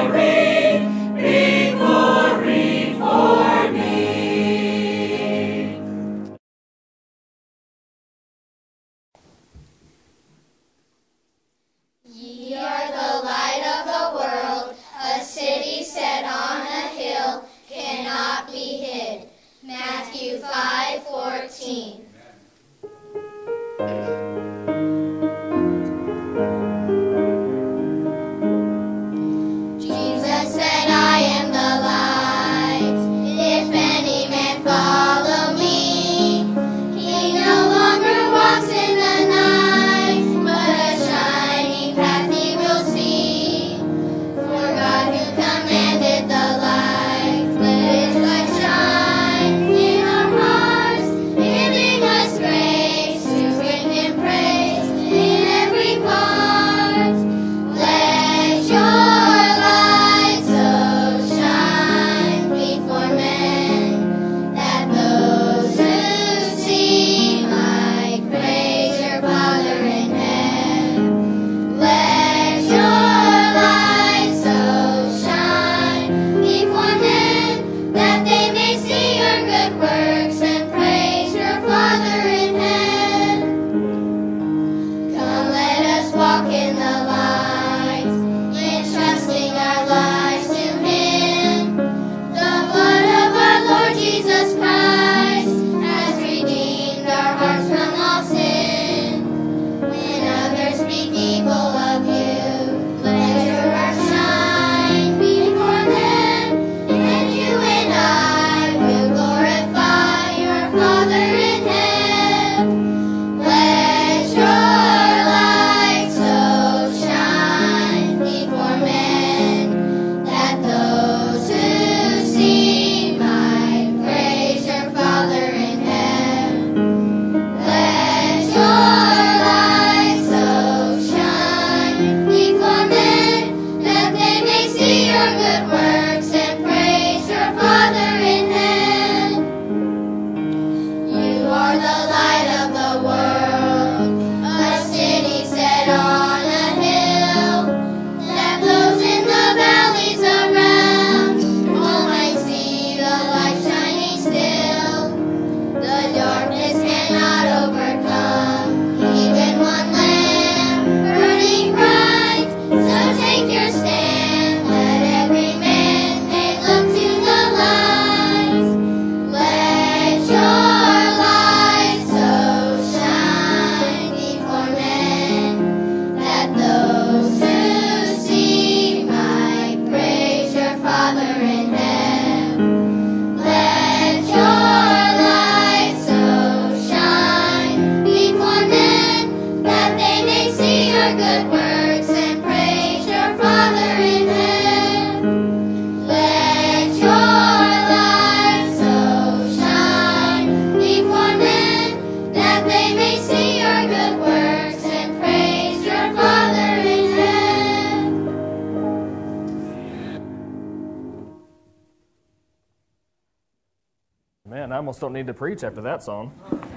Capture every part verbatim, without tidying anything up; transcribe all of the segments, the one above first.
Man, I almost don't need to preach after that song.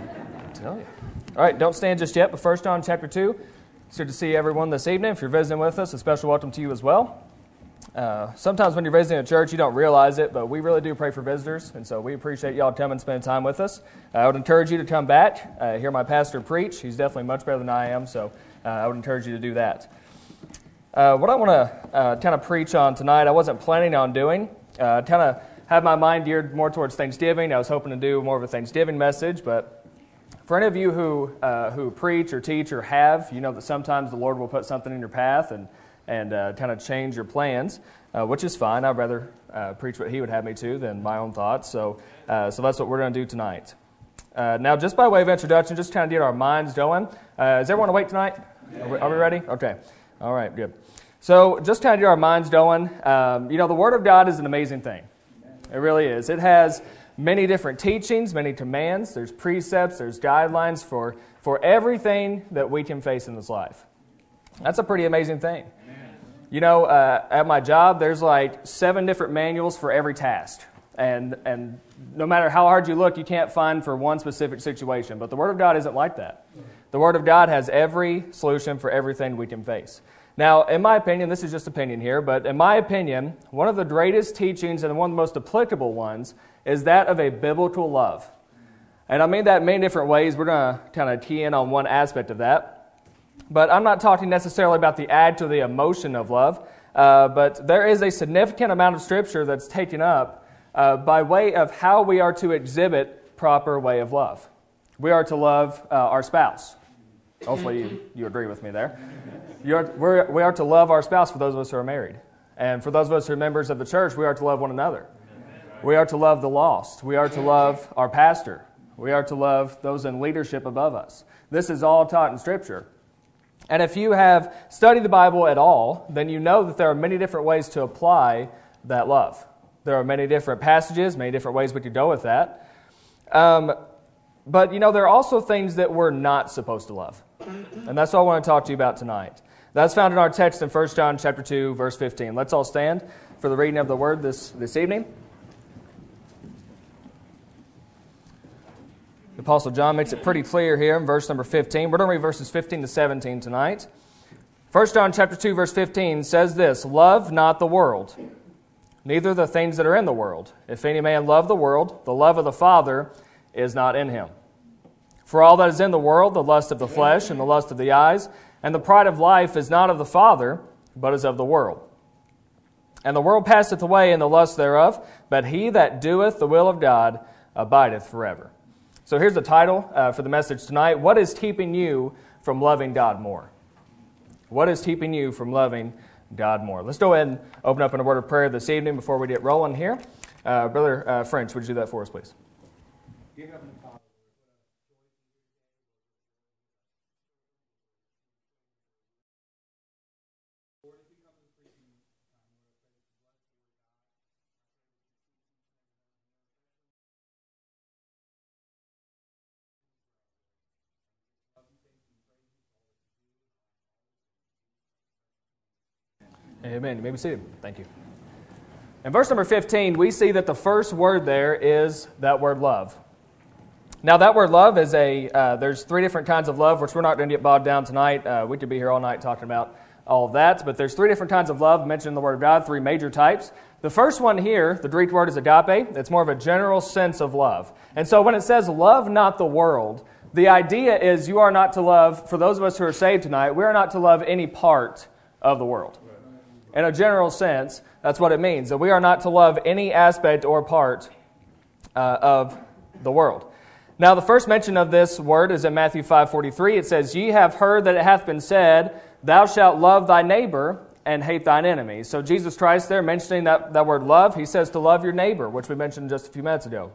I tell you. All right, don't stand just yet, but First John chapter two. It's good to see everyone this evening. If you're visiting with us, a special welcome to you as well. Uh, sometimes when you're visiting a church, you don't realize it, but we really do pray for visitors, and so we appreciate y'all coming and spending time with us. Uh, I would encourage you to come back, uh, hear my pastor preach. He's definitely much better than I am, so uh, I would encourage you to do that. Uh, what I want to uh, kind of preach on tonight, I wasn't planning on doing. Uh, kind of had my mind geared more towards Thanksgiving. I was hoping to do more of a Thanksgiving message, but for any of you who uh, who preach or teach or have, you know that sometimes the Lord will put something in your path and and uh, kind of change your plans, uh, which is fine. I'd rather uh, preach what He would have me to than my own thoughts. So, uh, so that's what we're going to do tonight. Uh, now, just by way of introduction, just kind of get our minds going. Uh, is everyone awake tonight? Are we, are we ready? Okay. All right. Good. So, just kind of get our minds going. Um, you know, the Word of God is an amazing thing. It really is. It has many different teachings, many commands. There's precepts. There's guidelines for for everything that we can face in this life. That's a pretty amazing thing. You know, uh, at my job, there's like seven different manuals for every task. And and no matter how hard you look, you can't find for one specific situation. But the Word of God isn't like that. The Word of God has every solution for everything we can face. Now, in my opinion, this is just opinion here, but in my opinion, one of the greatest teachings and one of the most applicable ones is that of a biblical love. And I mean that in many different ways. We're going to kind of key in on one aspect of that. But I'm not talking necessarily about the act or the emotion of love, uh, but there is a significant amount of Scripture that's taken up uh, by way of how we are to exhibit proper way of love. We are to love uh, our spouse. Hopefully you, you agree with me there. You're, we're, we are to love our spouse for those of us who are married. And for those of us who are members of the church, we are to love one another. We are to love the lost. We are to love our pastor. We are to love those in leadership above us. This is all taught in Scripture. And if you have studied the Bible at all, then you know that there are many different ways to apply that love. There are many different passages, many different ways we could go with that. Um, but, you know, there are also things that we're not supposed to love. And that's what I want to talk to you about tonight. That's found in our text in First John chapter two, verse fifteen. Let's all stand for the reading of the Word this, this evening. The Apostle John makes it pretty clear here in verse number fifteen. We're going to read verses fifteen to seventeen tonight. First John chapter two, verse fifteen says this, "Love not the world, neither the things that are in the world. If any man love the world, the love of the Father is not in him. For all that is in the world, the lust of the flesh and the lust of the eyes, and the pride of life is not of the Father, but is of the world. And the world passeth away in the lust thereof, but he that doeth the will of God abideth forever." So here's the title uh, for the message tonight. What is keeping you from loving God more? What is keeping you from loving God more? Let's go ahead and open up in a word of prayer this evening before we get rolling here. Uh, Brother uh, French, would you do that for us, please? Amen. You may be seated. Thank you. In verse number fifteen, we see that the first word there is that word love. Now, that word love is a, uh, there's three different kinds of love, which we're not going to get bogged down tonight. Uh, we could be here all night talking about all of that, but there's three different kinds of love mentioned in the Word of God, three major types. The first one here, the Greek word is agape. It's more of a general sense of love. And so when it says love not the world, the idea is you are not to love, for those of us who are saved tonight, we are not to love any part of the world. In a general sense, that's what it means, that we are not to love any aspect or part uh, of the world. Now, the first mention of this word is in Matthew five forty-three. It says, "Ye have heard that it hath been said, Thou shalt love thy neighbor and hate thine enemy." So Jesus Christ there, mentioning that, that word love, he says to love your neighbor, which we mentioned just a few minutes ago.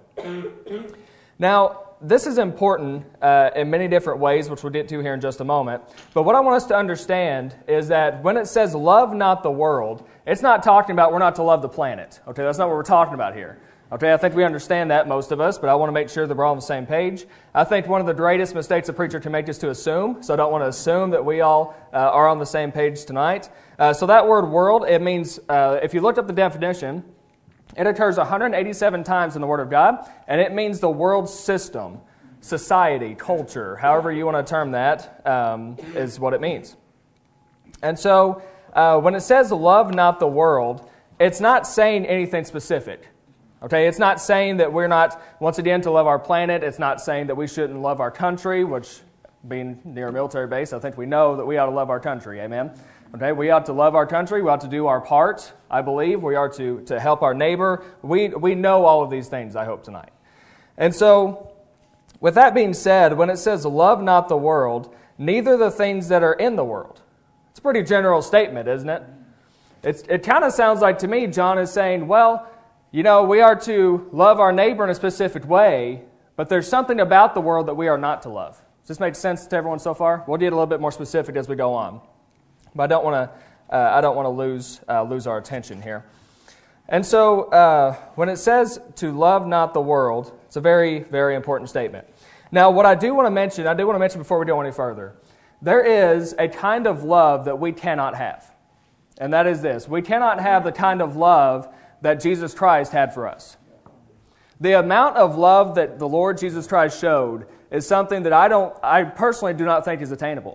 Now, this is important uh, in many different ways, which we'll get to here in just a moment. But what I want us to understand is that when it says love not the world, it's not talking about we're not to love the planet. Okay, that's not what we're talking about here. Okay, I think we understand that, most of us, but I want to make sure that we're all on the same page. I think one of the greatest mistakes a preacher can make is to assume, so I don't want to assume that we all uh, are on the same page tonight. Uh, so that word world, it means, uh, if you looked up the definition, it occurs one hundred eighty-seven times in the Word of God, and it means the world system, society, culture, however you want to term that, um, is what it means. And so, uh, when it says love not the world, it's not saying anything specific. Okay, it's not saying that we're not, once again, to love our planet. It's not saying that we shouldn't love our country, which, being near a military base, I think we know that we ought to love our country. Amen? Okay, we ought to love our country. We ought to do our part, I believe. We are to, to help our neighbor. We, we know all of these things, I hope, tonight. And so, with that being said, when it says, love not the world, neither the things that are in the world. It's a pretty general statement, isn't it? It's, it kind of sounds like, to me, John is saying, well, you know, we are to love our neighbor in a specific way, but there's something about the world that we are not to love. Does this make sense to everyone so far? We'll get a little bit more specific as we go on. But I don't want to. Uh, I don't want to lose uh, lose our attention here. And so, uh, when it says to love not the world, it's a very, very important statement. Now, what I do want to mention, I do want to mention before we go any further, there is a kind of love that we cannot have, and that is this: we cannot have the kind of love that Jesus Christ had for us. The amount of love that the Lord Jesus Christ showed is something that I don't, I personally do not think is attainable.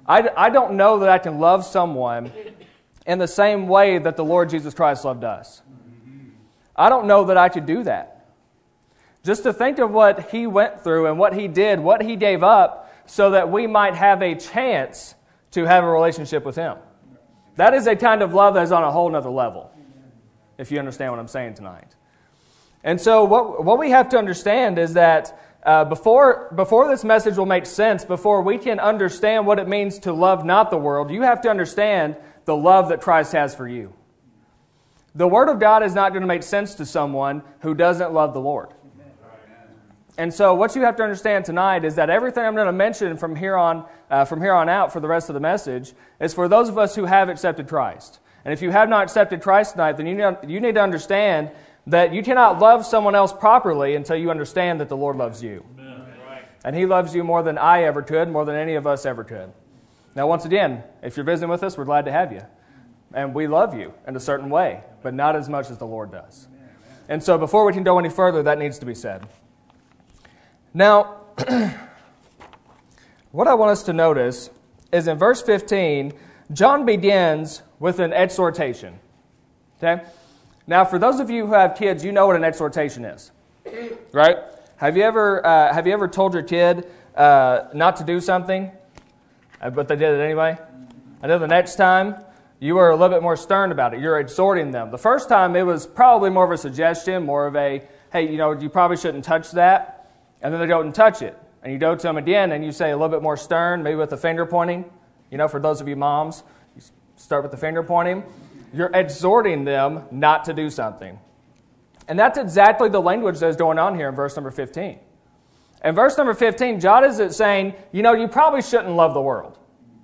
I, I don't know that I can love someone in the same way that the Lord Jesus Christ loved us. I don't know that I could do that. Just to think of what He went through and what He did, what He gave up, so that we might have a chance to have a relationship with Him. That is a kind of love that is on a whole nother level, if you understand what I'm saying tonight. And so what, what we have to understand is that uh, before, before this message will make sense, before we can understand what it means to love not the world, you have to understand the love that Christ has for you. The Word of God is not going to make sense to someone who doesn't love the Lord. And so what you have to understand tonight is that everything I'm going to mention from here on uh, from here on out for the rest of the message is for those of us who have accepted Christ. And if you have not accepted Christ tonight, then you need, you need to understand that you cannot love someone else properly until you understand that the Lord loves you. And He loves you more than I ever could, more than any of us ever could. Now, once again, if you're visiting with us, we're glad to have you. And we love you in a certain way, but not as much as the Lord does. And so before we can go any further, that needs to be said. Now, what I want us to notice is in verse fifteen, John begins with an exhortation. Okay? Now, for those of you who have kids, you know what an exhortation is, right? Have you ever uh, have you ever told your kid uh, not to do something, but they did it anyway? And then the next time, you were a little bit more stern about it. You're exhorting them. The first time, it was probably more of a suggestion, more of a, hey, you know, you probably shouldn't touch that. And then they go and touch it. And you go to them again, and you say a little bit more stern, maybe with the finger pointing. You know, for those of you moms, you start with the finger pointing. You're exhorting them not to do something. And that's exactly the language that's going on here in verse number fifteen. In verse number fifteen, John is saying, you know, you probably shouldn't love the world.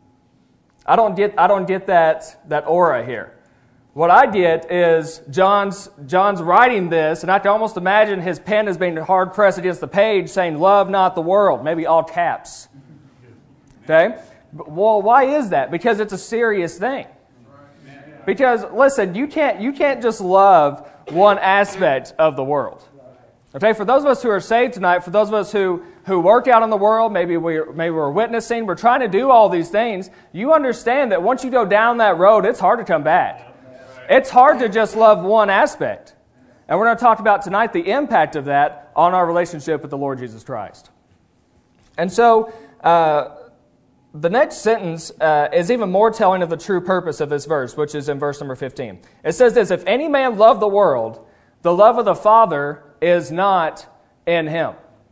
I don't get I don't get that, that aura here. What I get is John's John's writing this, and I can almost imagine his pen is being hard pressed against the page saying, love not the world, maybe all caps. Okay? Well, why is that? Because it's a serious thing. Because, listen, you can't you can't just love one aspect of the world. Okay, for those of us who are saved tonight, for those of us who, who work out in the world, maybe we're, maybe we're witnessing, we're trying to do all these things, you understand that once you go down that road, it's hard to come back. It's hard to just love one aspect. And we're going to talk about tonight the impact of that on our relationship with the Lord Jesus Christ. And so, uh, the next sentence uh, is even more telling of the true purpose of this verse, which is in verse number fifteen. It says this, if any man love the world, the love of the Father is not in him.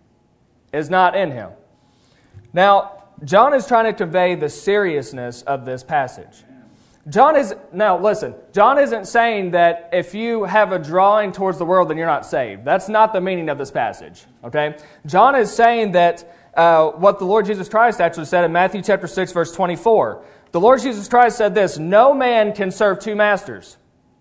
Is not in him. Now, John is trying to convey the seriousness of this passage. John is, now listen, John isn't saying that if you have a drawing towards the world, then you're not saved. That's not the meaning of this passage, okay? John is saying that uh, what the Lord Jesus Christ actually said in Matthew chapter six, verse twenty-four. The Lord Jesus Christ said this, no man can serve two masters,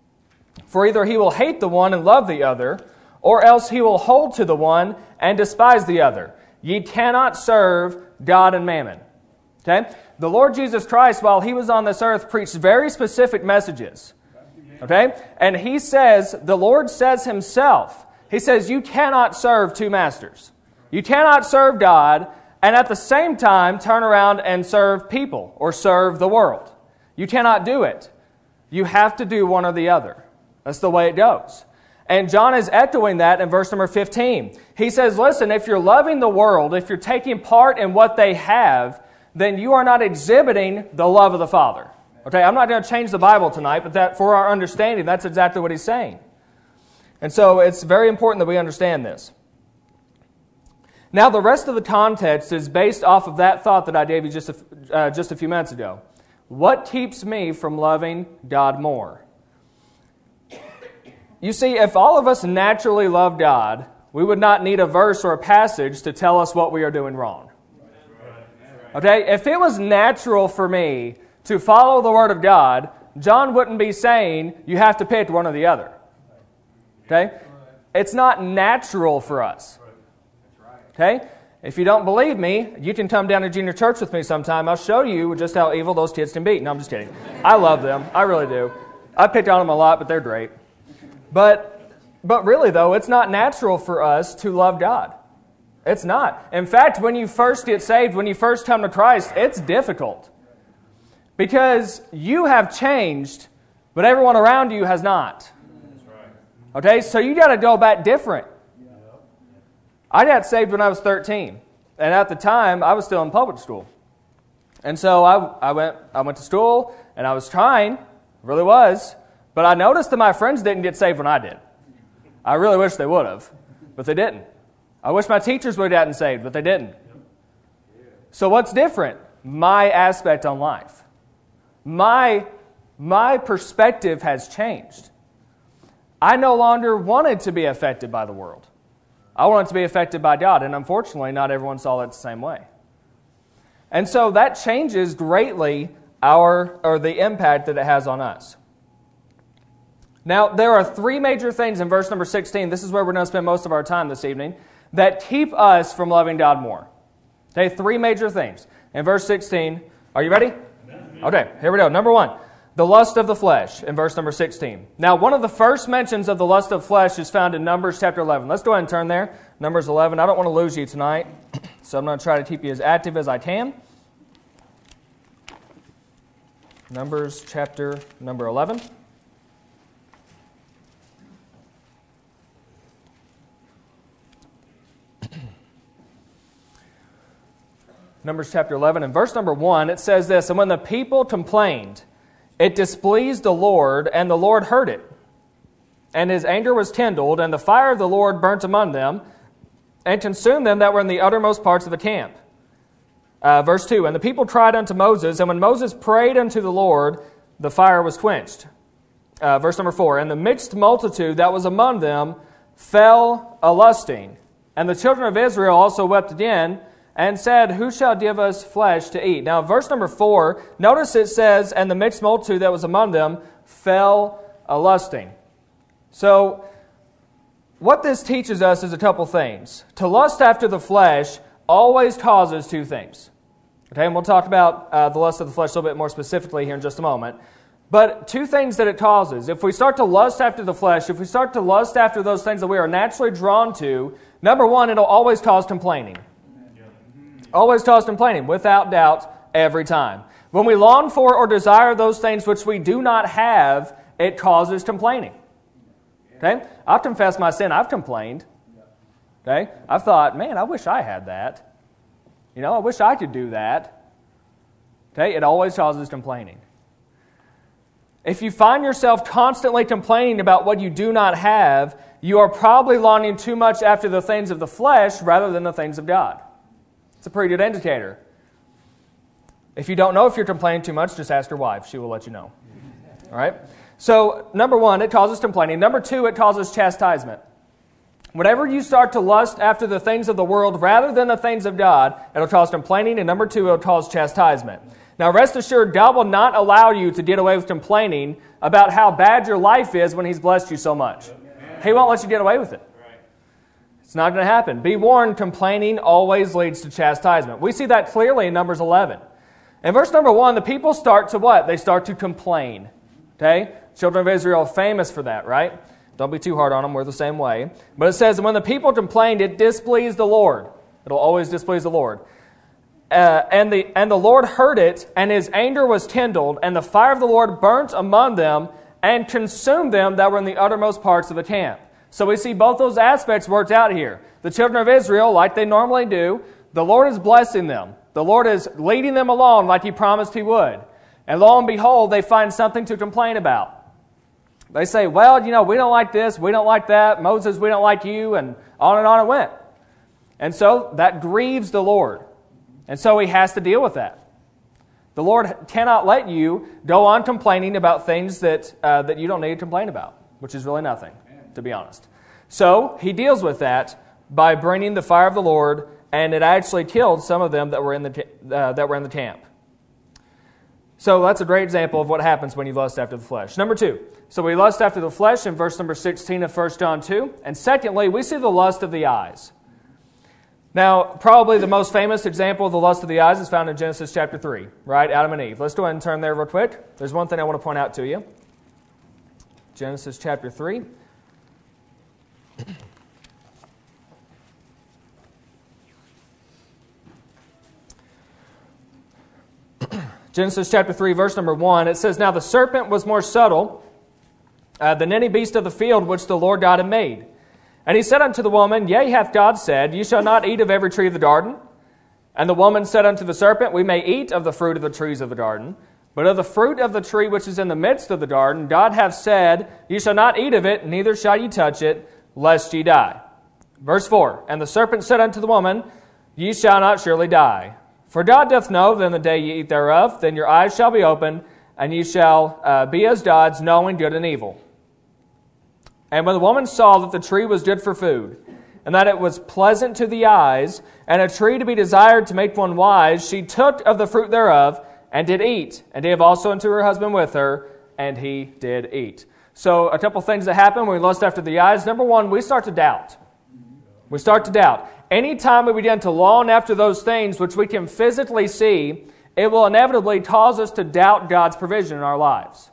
for either he will hate the one and love the other, or else he will hold to the one and despise the other. Ye cannot serve God and mammon. Okay? The Lord Jesus Christ, while he was on this earth, preached very specific messages. Okay? And he says, the Lord says himself, he says, you cannot serve two masters. You cannot serve God and at the same time turn around and serve people or serve the world. You cannot do it. You have to do one or the other. That's the way it goes. And John is echoing that in verse number fifteen. He says, listen, if you're loving the world, if you're taking part in what they have, then you are not exhibiting the love of the Father. Okay, I'm not going to change the Bible tonight, but that for our understanding, that's exactly what he's saying. And so it's very important that we understand this. Now, the rest of the context is based off of that thought that I gave you just a, uh, just a few minutes ago. What keeps me from loving God more? You see, if all of us naturally love God, we would not need a verse or a passage to tell us what we are doing wrong. Okay, if it was natural for me to follow the Word of God, John wouldn't be saying you have to pick one or the other. Okay? It's not natural for us. Okay? If you don't believe me, you can come down to junior church with me sometime. I'll show you just how evil those kids can be. No, I'm just kidding. I love them. I really do. I picked on them a lot, but they're great. But, but really, though, it's not natural for us to love God. It's not. In fact, when you first get saved, when you first come to Christ, it's difficult. Because you have changed, but everyone around you has not. Okay, so you got to go back different. I got saved when I was thirteen, and at the time, I was still in public school. And so I, I went I went to school, and I was trying, really was, but I noticed that my friends didn't get saved when I did. I really wish they would have, but they didn't. I wish my teachers would have gotten saved, but they didn't. So what's different? My aspect on life. My, my perspective has changed. I no longer wanted to be affected by the world. I wanted to be affected by God, and unfortunately, not everyone saw it the same way. And so that changes greatly our or the impact that it has on us. Now, there are three major things in verse number sixteen. This is where we're going to spend most of our time this evening, that keep us from loving God more. Okay, three major things. In verse sixteen, are you ready? Okay, here we go. Number one, the lust of the flesh in verse number sixteen. Now, one of the first mentions of the lust of flesh is found in Numbers chapter eleven. Let's go ahead and turn there. Numbers eleven. I don't want to lose you tonight, so I'm going to try to keep you as active as I can. Numbers chapter number eleven. Numbers chapter eleven and verse number one, it says this, "And when the people complained, it displeased the Lord, and the Lord heard it. And his anger was kindled, and the fire of the Lord burnt among them, and consumed them that were in the uttermost parts of the camp." Uh, verse two, "And the people cried unto Moses, and when Moses prayed unto the Lord, the fire was quenched." Uh, verse number four, "And the mixed multitude that was among them fell a-lusting. And the children of Israel also wept again, and said, Who shall give us flesh to eat?" Now, verse number four, notice it says, "And the mixed multitude that was among them fell a-lusting." So, what this teaches us is a couple things. To lust after the flesh always causes two things. Okay, and we'll talk about uh, the lust of the flesh a little bit more specifically here in just a moment. But two things that it causes. If we start to lust after the flesh, if we start to lust after those things that we are naturally drawn to, number one, it'll always cause complaining. Always cause complaining, without doubt, every time. When we long for or desire those things which we do not have, it causes complaining. Okay? I'll confess my sin. I've complained. Okay? I've thought, man, I wish I had that. You know, I wish I could do that. Okay? It always causes complaining. If you find yourself constantly complaining about what you do not have, you are probably longing too much after the things of the flesh rather than the things of God. It's a pretty good indicator. If you don't know if you're complaining too much, just ask your wife. She will let you know. All right? So, number one, it causes complaining. Number two, it causes chastisement. Whenever you start to lust after the things of the world rather than the things of God, it'll cause complaining. And number two, it'll cause chastisement. Now, rest assured, God will not allow you to get away with complaining about how bad your life is when He's blessed you so much. He won't let you get away with it. It's not going to happen. Be warned, complaining always leads to chastisement. We see that clearly in Numbers eleven. In verse number one, the people start to what? They start to complain. Okay? Children of Israel are famous for that, right? Don't be too hard on them. We're the same way. But it says, when the people complained, it displeased the Lord. It'll always displease the Lord. Uh, and, the, and the Lord heard it, and His anger was kindled, and the fire of the Lord burnt among them, and consumed them that were in the uttermost parts of the camp. So we see both those aspects worked out here. The children of Israel, like they normally do, the Lord is blessing them. The Lord is leading them along like He promised He would. And lo and behold, they find something to complain about. They say, well, you know, we don't like this, we don't like that, Moses, we don't like you, and on and on it went. And so that grieves the Lord. And so He has to deal with that. The Lord cannot let you go on complaining about things that, uh, that you don't need to complain about, which is really nothing, to be honest. So He deals with that by bringing the fire of the Lord, and it actually killed some of them that were in the uh, that were in the camp. So that's a great example of what happens when you lust after the flesh. Number two, so we lust after the flesh in verse number sixteen of First John two. And secondly, we see the lust of the eyes. Now, probably the most famous example of the lust of the eyes is found in Genesis chapter three, right? Adam and Eve. Let's go ahead and turn there real quick. There's one thing I want to point out to you. Genesis chapter three. Genesis chapter three, verse number one, it says, "Now the serpent was more subtle uh, than any beast of the field which the Lord God had made. And he said unto the woman, Yea, hath God said, Ye shall not eat of every tree of the garden? And the woman said unto the serpent, We may eat of the fruit of the trees of the garden, but of the fruit of the tree which is in the midst of the garden, God hath said, Ye shall not eat of it, neither shall ye touch it, lest ye die." Verse four, "And the serpent said unto the woman, Ye shall not surely die. For God doth know that in the day ye eat thereof, then your eyes shall be opened, and ye shall uh, be as gods, knowing good and evil. And when the woman saw that the tree was good for food, and that it was pleasant to the eyes, and a tree to be desired to make one wise, she took of the fruit thereof, and did eat, and gave also unto her husband with her, and he did eat." So a couple things that happen when we lust after the eyes. Number one, we start to doubt. We start to doubt. Anytime we begin to long after those things which we can physically see, it will inevitably cause us to doubt God's provision in our lives.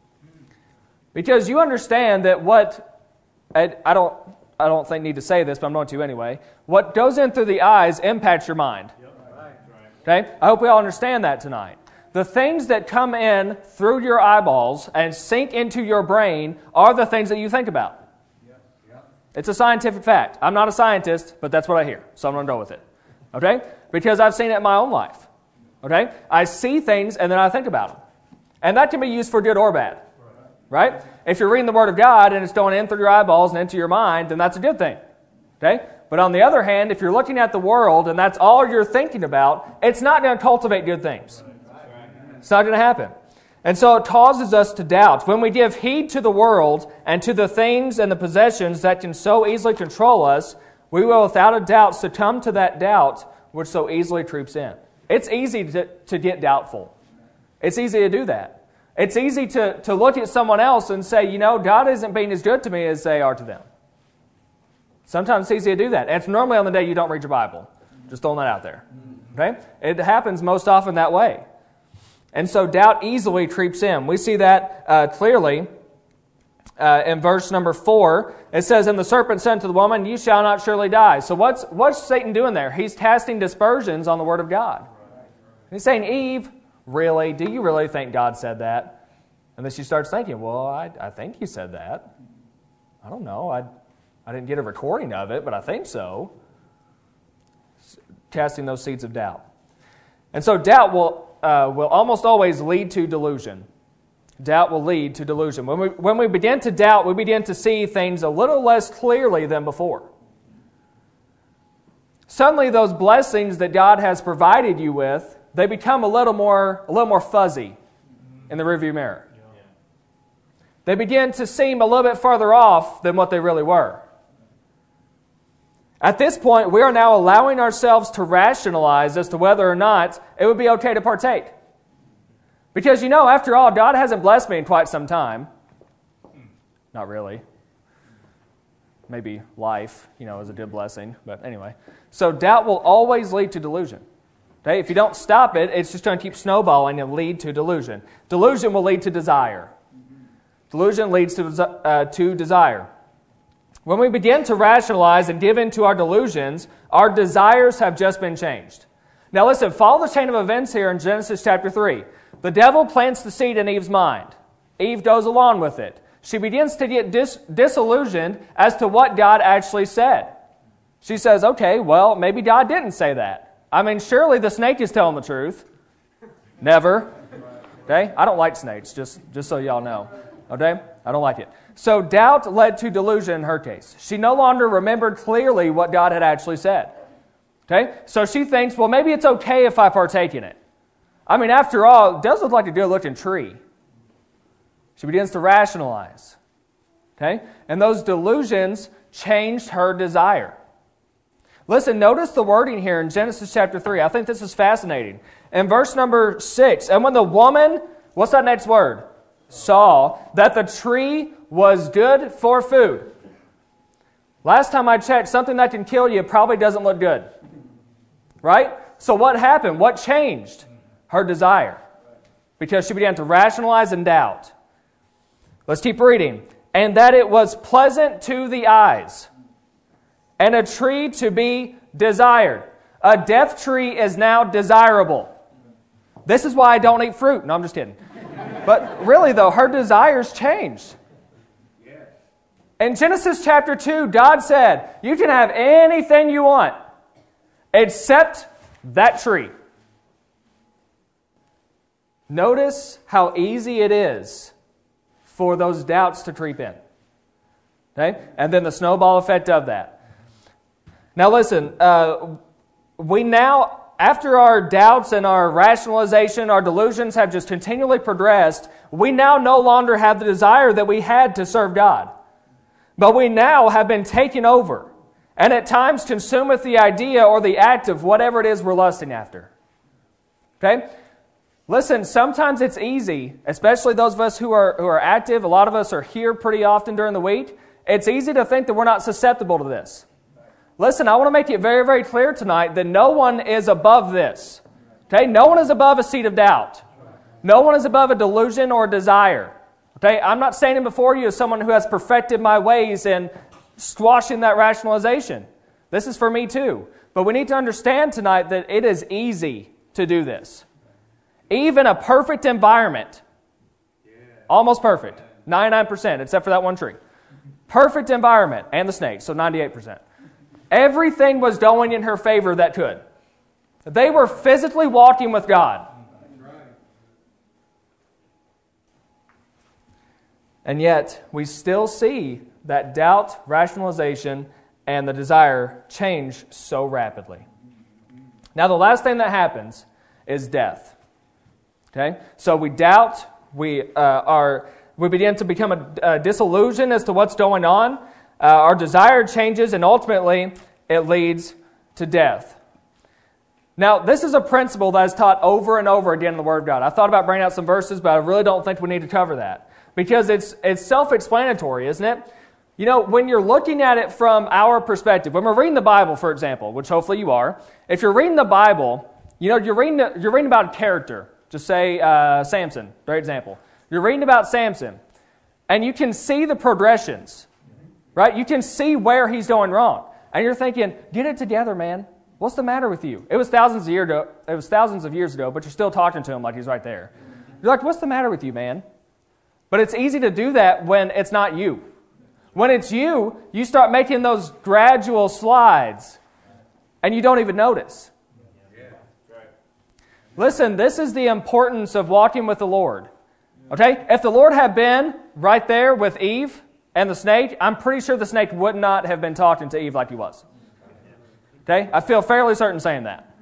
Because you understand that what, I, I don't I don't think need to say this, but I'm going to anyway, what goes in through the eyes impacts your mind. Okay? I hope we all understand that tonight. The things that come in through your eyeballs and sink into your brain are the things that you think about. It's a scientific fact. I'm not a scientist, but that's what I hear, so I'm going to go with it. Okay? Because I've seen it in my own life. Okay? I see things and then I think about them. And that can be used for good or bad. Right? If you're reading the Word of God and it's going in through your eyeballs and into your mind, then that's a good thing. Okay? But on the other hand, if you're looking at the world and that's all you're thinking about, it's not going to cultivate good things. It's not going to happen. And so it causes us to doubt. When we give heed to the world and to the things and the possessions that can so easily control us, we will without a doubt succumb to that doubt which so easily creeps in. It's easy to, to get doubtful. It's easy to do that. It's easy to, to look at someone else and say, you know, God isn't being as good to me as they are to them. Sometimes it's easy to do that. And it's normally on the day you don't read your Bible. Just throwing that out there. Okay? It happens most often that way. And so doubt easily creeps in. We see that uh, clearly uh, in verse number four. It says, "And the serpent said to the woman, You shall not surely die." So what's what's Satan doing there? He's casting dispersions on the Word of God. He's saying, Eve, really? Do you really think God said that? And then she starts thinking, well, I, I think he said that. I don't know. I, I didn't get a recording of it, but I think so. Casting those seeds of doubt. And so doubt will... Uh, will almost always lead to delusion. Doubt will lead to delusion. When we, when we begin to doubt, we begin to see things a little less clearly than before. Suddenly those blessings that God has provided you with, they become a little more, a little more fuzzy in the rearview mirror. They begin to seem a little bit farther off than what they really were. At this point, we are now allowing ourselves to rationalize as to whether or not it would be okay to partake. Because, you know, after all, God hasn't blessed me in quite some time. Not really. Maybe life, you know, is a good blessing. But anyway. So doubt will always lead to delusion. Okay? If you don't stop it, it's just going to keep snowballing and lead to delusion. Delusion will lead to desire. Delusion leads to, uh, to desire. When we begin to rationalize and give in to our delusions, our desires have just been changed. Now listen, follow the chain of events here in Genesis chapter three. The devil plants the seed in Eve's mind. Eve goes along with it. She begins to get dis- disillusioned as to what God actually said. She says, okay, well, maybe God didn't say that. I mean, surely the snake is telling the truth. Never. Okay? I don't like snakes, just, just so y'all know. Okay? I don't like it. So doubt led to delusion in her case. She no longer remembered clearly what God had actually said. Okay? So she thinks, well, maybe it's okay if I partake in it. I mean, after all, it does look like a good-looking tree. She begins to rationalize. Okay? And those delusions changed her desire. Listen, notice the wording here in Genesis chapter three. I think this is fascinating. In verse number six, and when the woman, what's that next word? Saw that the tree was good for food. Last time I checked, something that can kill you probably doesn't look good. Right? So what happened? What changed? Her desire. Because she began to rationalize and doubt. Let's keep reading. And that it was pleasant to the eyes, and a tree to be desired. A deaf tree is now desirable. This is why I don't eat fruit. No, I'm just kidding. But really, though, her desires changed. In Genesis chapter two, God said, you can have anything you want except that tree. Notice how easy it is for those doubts to creep in. Okay? And then the snowball effect of that. Now listen, uh, we now, after our doubts and our rationalization, our delusions have just continually progressed, we now no longer have the desire that we had to serve God. But we now have been taken over, and at times consumeth the idea or the act of whatever it is we're lusting after. Okay? Listen, sometimes it's easy, especially those of us who are, who are active, a lot of us are here pretty often during the week, it's easy to think that we're not susceptible to this. Listen, I want to make it very, very clear tonight that no one is above this. Okay? No one is above a seed of doubt. No one is above a delusion or a desire. Okay, I'm not standing before you as someone who has perfected my ways and squashing that rationalization. This is for me too. But we need to understand tonight that it is easy to do this. Even a perfect environment, almost perfect, ninety-nine percent except for that one tree. Perfect environment and the snake, so ninety-eight percent. Everything was going in her favor that could. They were physically walking with God. And yet, we still see that doubt, rationalization, and the desire change so rapidly. Now, the last thing that happens is death. Okay? So we doubt, we uh, are, we begin to become a, a disillusion as to what's going on. Uh, our desire changes, and ultimately, it leads to death. Now, this is a principle that is taught over and over again in the Word of God. I thought about bringing out some verses, but I really don't think we need to cover that. Because it's it's self-explanatory, isn't it? You know, when you're looking at it from our perspective, when we're reading the Bible, for example, which hopefully you are, if you're reading the Bible, you know, you're reading you're reading about a character. Just say uh, Samson, great example. You're reading about Samson, and you can see the progressions, right? You can see where he's going wrong, and you're thinking, "Get it together, man. What's the matter with you?" It was thousands of years ago. It was thousands of years ago, but you're still talking to him like he's right there. You're like, "What's the matter with you, man?" But it's easy to do that when it's not you. When it's you, you start making those gradual slides, and you don't even notice. Listen, this is the importance of walking with the Lord. Okay? If the Lord had been right there with Eve and the snake, I'm pretty sure the snake would not have been talking to Eve like he was. Okay? I feel fairly certain saying that.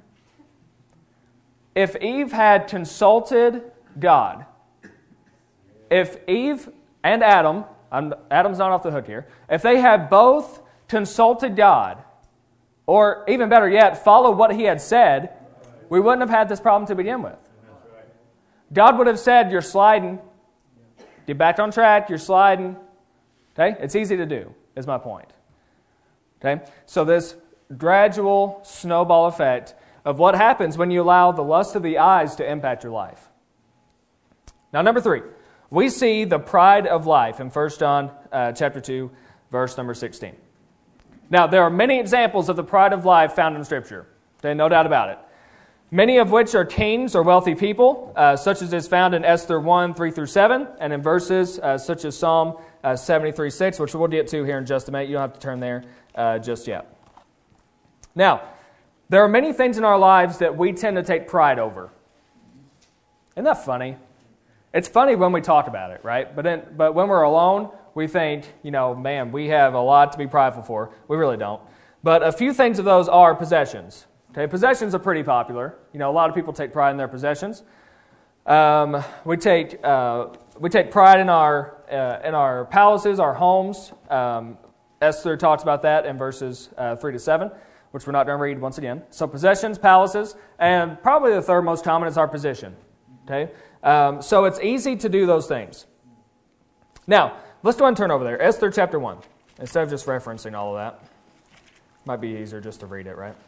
If Eve had consulted God, if Eve and Adam, I'm, Adam's not off the hook here, if they had both consulted God, or even better yet, followed what he had said, we wouldn't have had this problem to begin with. God would have said, you're sliding, get back on track, you're sliding. Okay? It's easy to do, is my point. Okay? So this gradual snowball effect of what happens when you allow the lust of the eyes to impact your life. Now, number three. We see the pride of life in First John uh, chapter two, verse number sixteen. Now, there are many examples of the pride of life found in Scripture. Okay, no doubt about it. Many of which are kings or wealthy people, uh, such as is found in Esther one, three through seven, and in verses uh, such as Psalm uh, seventy-three, six, which we'll get to here in just a minute. You don't have to turn there uh, just yet. Now, there are many things in our lives that we tend to take pride over. Isn't that funny? It's funny when we talk about it, right? But then, but when we're alone, we think, you know, man, we have a lot to be prideful for. We really don't. But a few things of those are possessions. Okay, possessions are pretty popular. You know, a lot of people take pride in their possessions. Um, we take uh, we take pride in our uh, in our palaces, our homes. Um, Esther talks about that in verses uh, three to seven, which we're not going to read once again. So possessions, palaces, and probably the third most common is our position. Okay. Um, so it's easy to do those things. Now, let's go ahead and turn over there. Esther chapter one. Instead of just referencing all of that. Might be easier just to read it, right?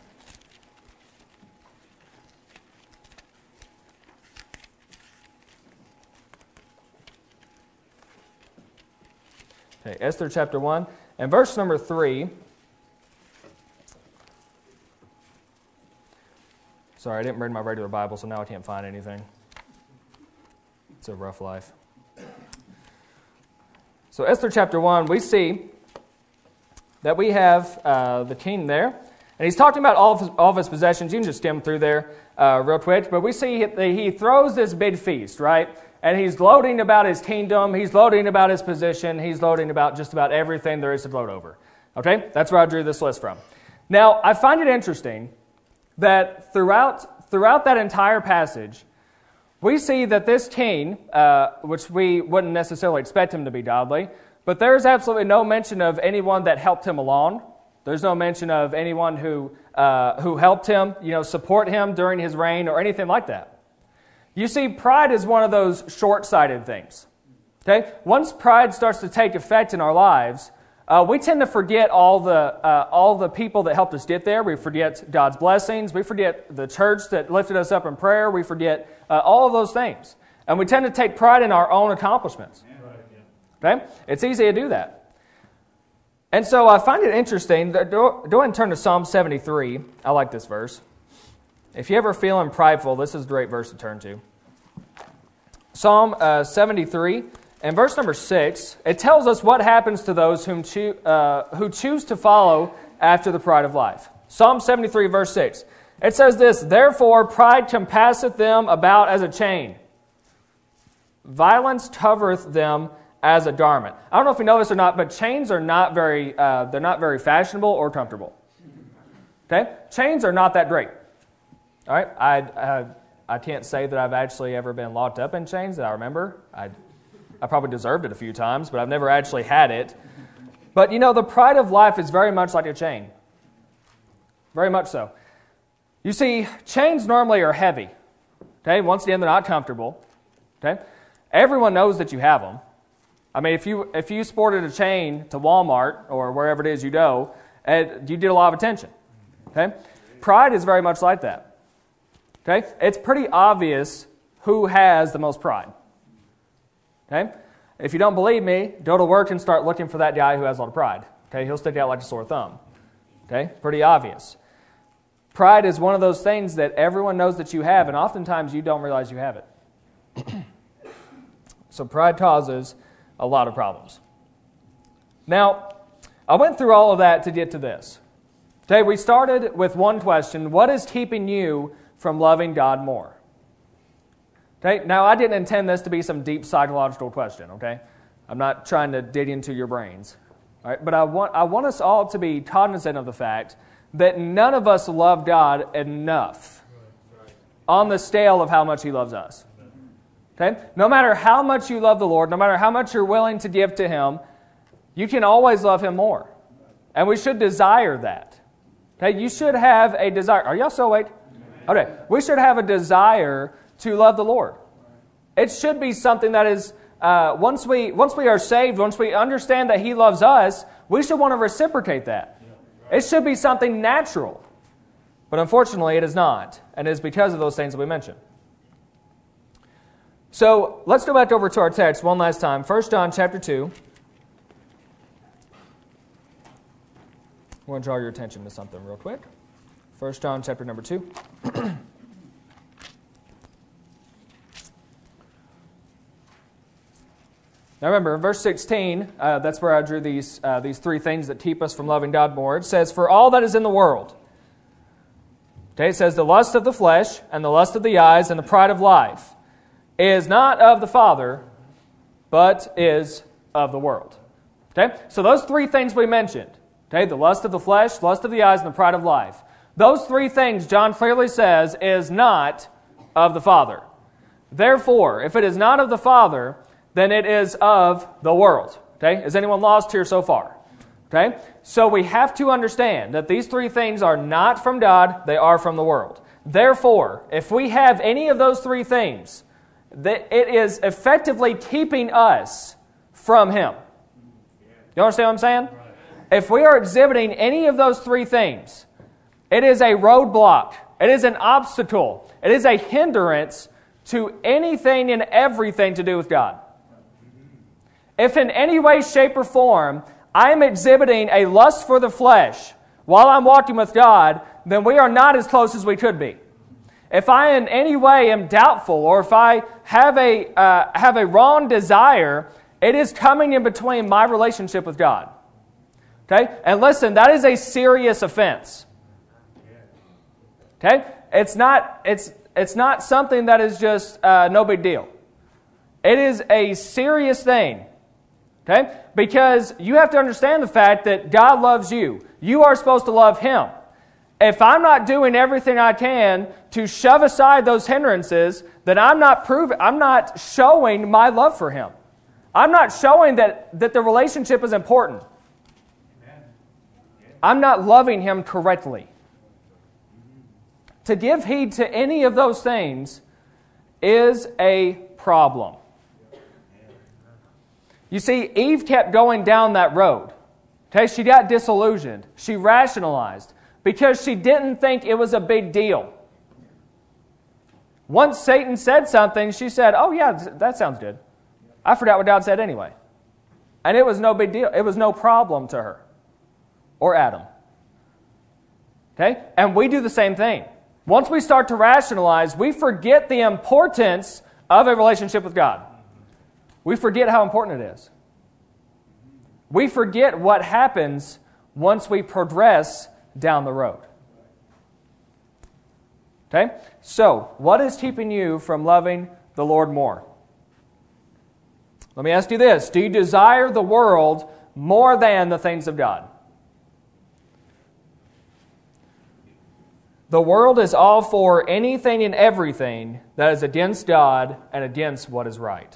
Okay, Esther chapter one. And verse number three Sorry, I didn't bring my regular Bible, so now I can't find anything. It's a rough life. So Esther chapter one, we see that we have uh, the king there. And he's talking about all of his, all of his possessions. You can just skim through there uh, real quick. But we see that he throws this big feast, right? And he's gloating about his kingdom. He's gloating about his position. He's gloating about just about everything there is to gloat over. Okay? That's where I drew this list from. Now, I find it interesting that throughout, throughout that entire passage, we see that this king, uh, which we wouldn't necessarily expect him to be godly, but there's absolutely no mention of anyone that helped him along. There's no mention of anyone who uh, who helped him, you know, support him during his reign or anything like that. You see, pride is one of those short-sighted things. Okay, once pride starts to take effect in our lives, uh, we tend to forget all the uh, all the people that helped us get there. We forget God's blessings. We forget the church that lifted us up in prayer. We forget uh, all of those things, and we tend to take pride in our own accomplishments. Okay, it's easy to do that. And so I find it interesting. Go, go ahead and turn to Psalm seventy-three. I like this verse. If you ever feeling prideful, this is a great verse to turn to. Psalm uh, seventy-three, and verse number six, it tells us what happens to those whom choo- uh, who choose to follow after the pride of life. Psalm seventy-three, verse six. It says this, "Therefore pride compasseth them about as a chain. Violence covereth them as a garment." I don't know if you know this or not, but chains are not very uh, they're not very fashionable or comfortable. Okay, chains are not that great. All right, I uh, I can't say that I've actually ever been locked up in chains that I remember. I I probably deserved it a few times, but I've never actually had it. But you know, the pride of life is very much like a chain. Very much so. You see, chains normally are heavy. Okay, once again, they're not comfortable. Okay, everyone knows that you have them. I mean, if you if you sported a chain to Walmart or wherever it is you go, and you did a lot of attention. Okay, pride is very much like that. Okay, it's pretty obvious who has the most pride. Okay, if you don't believe me, go to work and start looking for that guy who has a lot of pride. Okay, he'll stick out like a sore thumb. Okay, pretty obvious. Pride is one of those things that everyone knows that you have, and oftentimes you don't realize you have it. So pride causes a lot of problems. Now, I went through all of that to get to this. Today we started with one question: what is keeping you from loving God more? Okay, now I didn't intend this to be some deep psychological question, okay? I'm not trying to dig into your brains. All right, but I want I want us all to be cognizant of the fact that none of us love God enough on the scale of how much He loves us. Okay? No matter how much you love the Lord, no matter how much you're willing to give to Him, you can always love Him more. And we should desire that. Okay? You should have a desire. Are y'all still awake? Okay. We should have a desire to love the Lord. It should be something that is, uh, once we once we are saved, once we understand that He loves us, we should want to reciprocate that. It should be something natural. But unfortunately, it is not. And it is because of those things that we mentioned. So let's go back over to our text one last time. First John chapter two. I want to draw your attention to something real quick. First John chapter number two. Now remember, in verse sixteen, uh, that's where I drew these, uh, these three things that keep us from loving God more. It says, "For all that is in the world." Okay, it says, "The lust of the flesh, and the lust of the eyes, and the pride of life, is not of the Father, but is of the world." Okay? So those three things we mentioned, okay, the lust of the flesh, lust of the eyes, and the pride of life. Those three things, John clearly says, is not of the Father. Therefore, if it is not of the Father, then it is of the world. Okay? Is anyone lost here so far? Okay? So we have to understand that these three things are not from God, they are from the world. Therefore, if we have any of those three things, that it is effectively keeping us from Him. You understand what I'm saying? If we are exhibiting any of those three things, it is a roadblock. It is an obstacle. It is a hindrance to anything and everything to do with God. If in any way, shape, or form I am exhibiting a lust for the flesh while I'm walking with God, then we are not as close as we could be. if I in any way am doubtful, or if I have a uh, have a wrong desire, it is coming in between my relationship with God. Okay? And listen, that is a serious offense. Okay? It's not it's it's not something that is just uh, no big deal. It is a serious thing. Okay? Because you have to understand the fact that God loves you. You are supposed to love Him. If I'm not doing everything I can to shove aside those hindrances, then I'm not proving, I'm not showing my love for Him. I'm not showing that, that the relationship is important. I'm not loving Him correctly. To give heed to any of those things is a problem. You see, Eve kept going down that road. Okay, she got disillusioned. She rationalized because she didn't think it was a big deal. Once Satan said something, she said, oh yeah, that sounds good. I forgot what God said anyway. And it was no big deal. It was no problem to her or Adam. Okay? And we do the same thing. Once we start to rationalize, we forget the importance of a relationship with God. We forget how important it is. We forget what happens once we progress down the road. Okay? So, what is keeping you from loving the Lord more? Let me ask you this. Do you desire the world more than the things of God? The world is all for anything and everything that is against God and against what is right.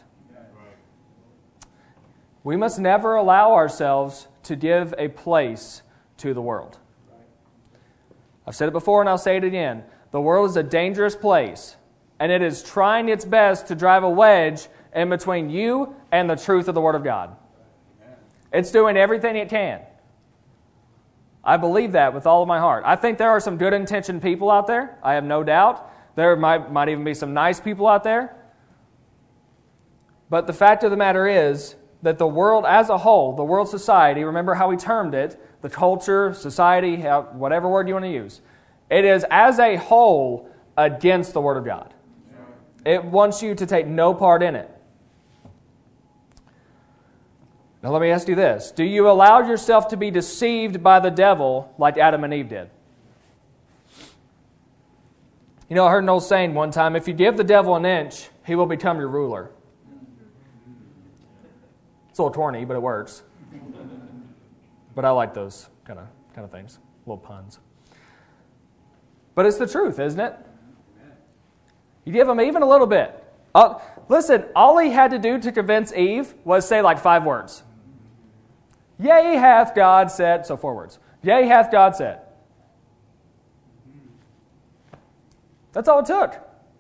We must never allow ourselves to give a place to the world. I've said it before and I'll say it again. The world is a dangerous place, and it is trying its best to drive a wedge in between you and the truth of the Word of God. It's doing everything it can. I believe that with all of my heart. I think there are some good-intentioned people out there. I have no doubt. There might, might even be some nice people out there. But the fact of the matter is that the world as a whole, the world society, remember how we termed it, the culture, society, whatever word you want to use, it is as a whole against the Word of God. It wants you to take no part in it. Now let me ask you this. Do you allow yourself to be deceived by the devil like Adam and Eve did? You know, I heard an old saying one time, if you give the devil an inch, he will become your ruler. It's a little corny, but it works. But I like those kind of kind of things, little puns. But it's the truth, isn't it? You give him even a little bit. Uh, listen, all he had to do to convince Eve was say like five words. Yea, hath God said, so four words. Yea, hath God said. That's all it took.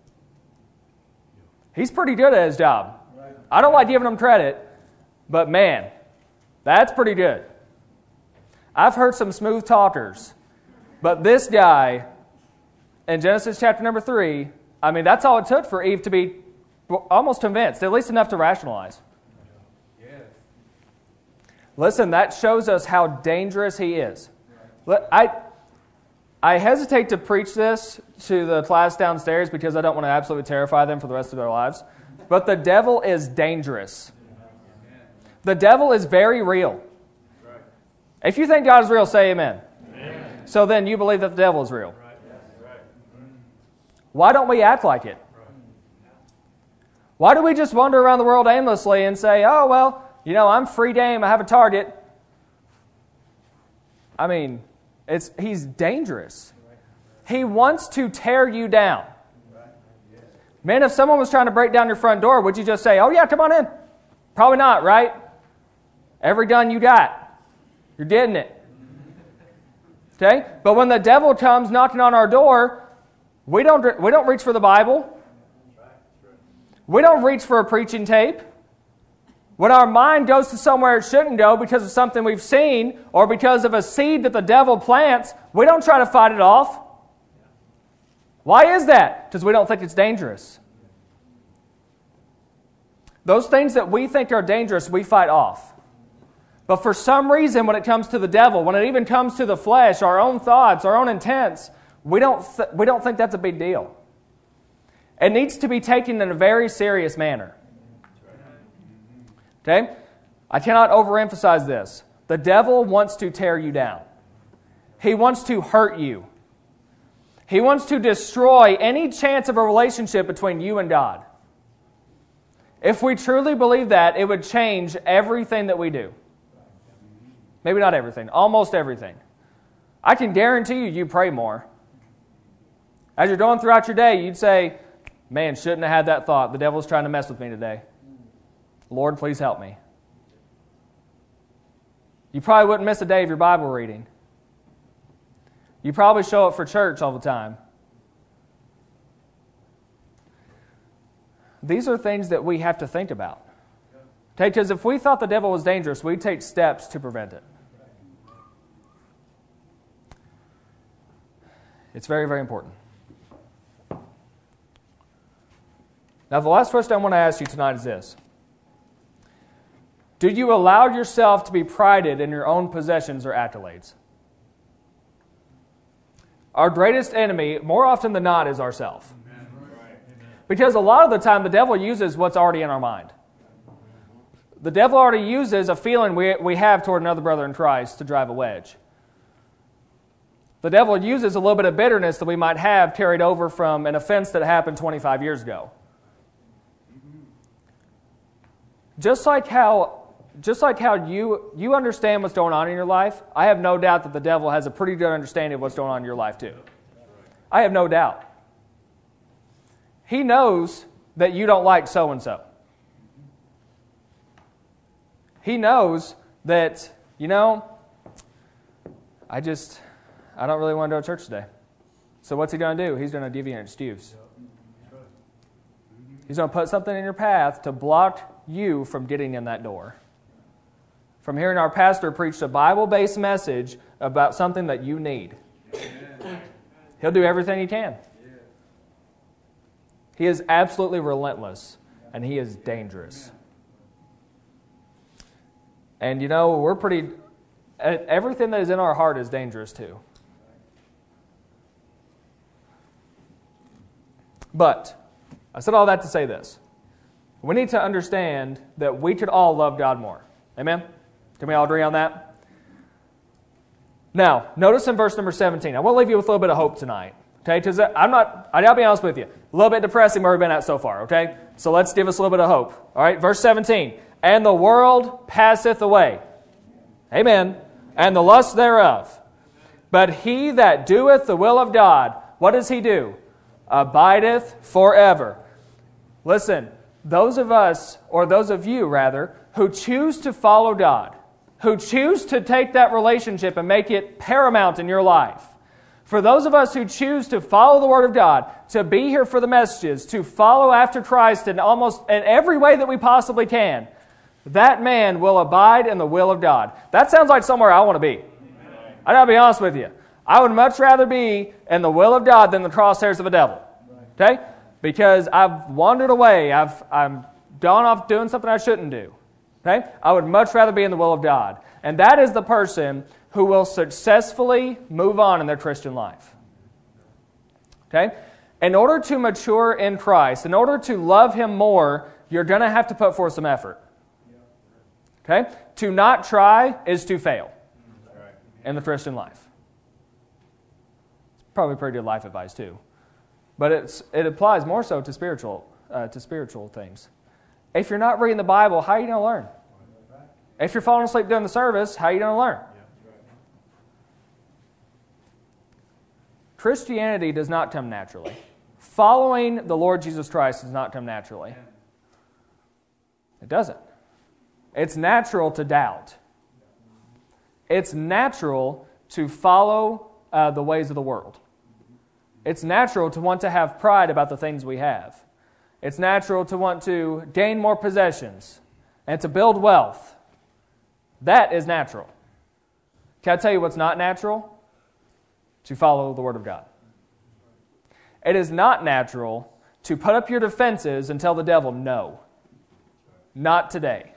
He's pretty good at his job. I don't like giving him credit, but man, that's pretty good. I've heard some smooth talkers, but this guy, in Genesis chapter number three, I mean, that's all it took for Eve to be almost convinced, at least enough to rationalize. Yes. Listen, that shows us how dangerous he is. I, I hesitate to preach this to the class downstairs because I don't want to absolutely terrify them for the rest of their lives. But the devil is dangerous. The devil is very real. If you think God is real, say amen. Amen. So then you believe that the devil is real. Why don't we act like it? Why do we just wander around the world aimlessly and say, oh, well, you know, I'm free game, I have a target. I mean, it's he's dangerous. He wants to tear you down. Man, if someone was trying to break down your front door, would you just say, oh, yeah, come on in? Probably not, right? Every gun you got. You're getting it. Okay? But when the devil comes knocking on our door, we don't, we don't reach for the Bible. We don't reach for a preaching tape. When our mind goes to somewhere it shouldn't go because of something we've seen or because of a seed that the devil plants, we don't try to fight it off. Why is that? Because we don't think it's dangerous. Those things that we think are dangerous, we fight off. But for some reason, when it comes to the devil, when it even comes to the flesh, our own thoughts, our own intents, we don't th- we don't think that's a big deal. It needs to be taken in a very serious manner. Okay? I cannot overemphasize this. The devil wants to tear you down. He wants to hurt you. He wants to destroy any chance of a relationship between you and God. If we truly believe that, it would change everything that we do. Maybe not everything, almost everything. I can guarantee you, you pray more. As you're going throughout your day, you'd say, man, shouldn't have had that thought. The devil's trying to mess with me today. Lord, please help me. You probably wouldn't miss a day of your Bible reading. You probably show up for church all the time. These are things that we have to think about. Okay, because if we thought the devil was dangerous, we'd take steps to prevent it. It's very, very important. Now, the last question I want to ask you tonight is this. Do you allow yourself to be prided in your own possessions or accolades? Our greatest enemy, more often than not, is ourselves. Because a lot of the time, the devil uses what's already in our mind. The devil already uses a feeling we, we have toward another brother in Christ to drive a wedge. The devil uses a little bit of bitterness that we might have carried over from an offense that happened twenty-five years ago. Just like how, just like how you, you understand what's going on in your life, I have no doubt that the devil has a pretty good understanding of what's going on in your life too. I have no doubt. He knows that you don't like so-and-so. He knows that, you know, I just, I don't really want to go to church today. So what's he going to do? He's going to give you an excuse. He's going to put something in your path to block you from getting in that door. From hearing our pastor preach a Bible-based message about something that you need. He'll do everything he can. He is absolutely relentless, and he is dangerous. And you know, we're pretty, everything that is in our heart is dangerous too. But, I said all that to say this. We need to understand that we could all love God more. Amen? Can we all agree on that? Now, notice in verse number seventeen. I want to leave you with a little bit of hope tonight. Okay? Because I'm not, I gotta be honest with you. A little bit depressing where we've been at so far. Okay? So let's give us a little bit of hope. All right? Verse seventeen. And the world passeth away. Amen. And the lust thereof. But he that doeth the will of God, what does he do? Abideth forever. Listen, those of us, or those of you rather, who choose to follow God, who choose to take that relationship and make it paramount in your life, for those of us who choose to follow the Word of God, to be here for the messages, to follow after Christ in almost in every way that we possibly can, that man will abide in the will of God. That sounds like somewhere I want to be. I gotta be honest with you. I would much rather be in the will of God than the crosshairs of a devil. Okay? Because I've wandered away. I've I'm gone off doing something I shouldn't do. Okay? I would much rather be in the will of God. And that is the person who will successfully move on in their Christian life. Okay? In order to mature in Christ, in order to love Him more, you're going to have to put forth some effort. Okay? To not try is to fail in the Christian life. It's probably pretty good life advice too. But it's it applies more so to spiritual uh, to spiritual things. If you're not reading the Bible, how are you going to learn? If you're falling asleep during the service, how are you going to learn? Christianity does not come naturally. Following the Lord Jesus Christ does not come naturally. It doesn't. It's natural to doubt. It's natural to follow uh, the ways of the world. It's natural to want to have pride about the things we have. It's natural to want to gain more possessions and to build wealth. That is natural. Can I tell you what's not natural? To follow the Word of God. It is not natural to put up your defenses and tell the devil, no, not today.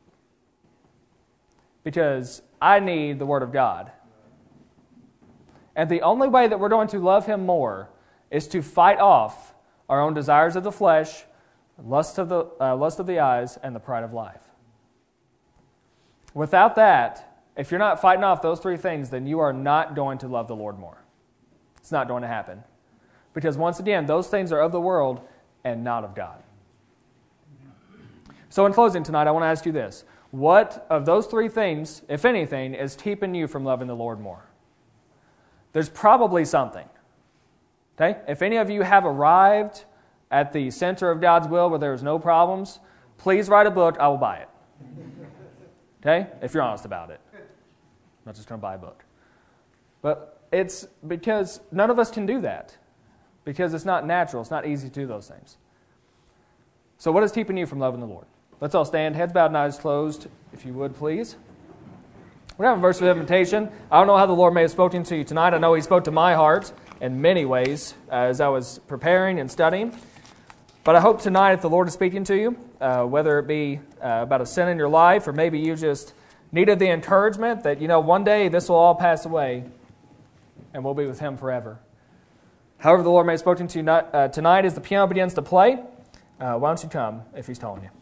Because I need the Word of God. And the only way that we're going to love Him more is to fight off our own desires of the flesh, lust of the, uh, lust of the eyes, and the pride of life. Without that, if you're not fighting off those three things, then you are not going to love the Lord more. It's not going to happen. Because once again, those things are of the world and not of God. So in closing tonight, I want to ask you this. What of those three things, if anything, is keeping you from loving the Lord more? There's probably something. Okay? If any of you have arrived at the center of God's will where there's no problems, please write a book. I will buy it. Okay? If you're honest about it. I'm not just going to buy a book. But it's because none of us can do that. Because it's not natural. It's not easy to do those things. So what is keeping you from loving the Lord? Let's all stand, heads bowed and eyes closed, if you would, please. We're going to have a verse of invitation. I don't know how the Lord may have spoken to you tonight. I know He spoke to my heart in many ways uh, as I was preparing and studying. But I hope tonight, if the Lord is speaking to you, uh, whether it be uh, about a sin in your life, or maybe you just needed the encouragement that, you know, one day this will all pass away and we'll be with Him forever. However the Lord may have spoken to you not, uh, tonight as the piano begins to play, uh, why don't you come if He's calling you.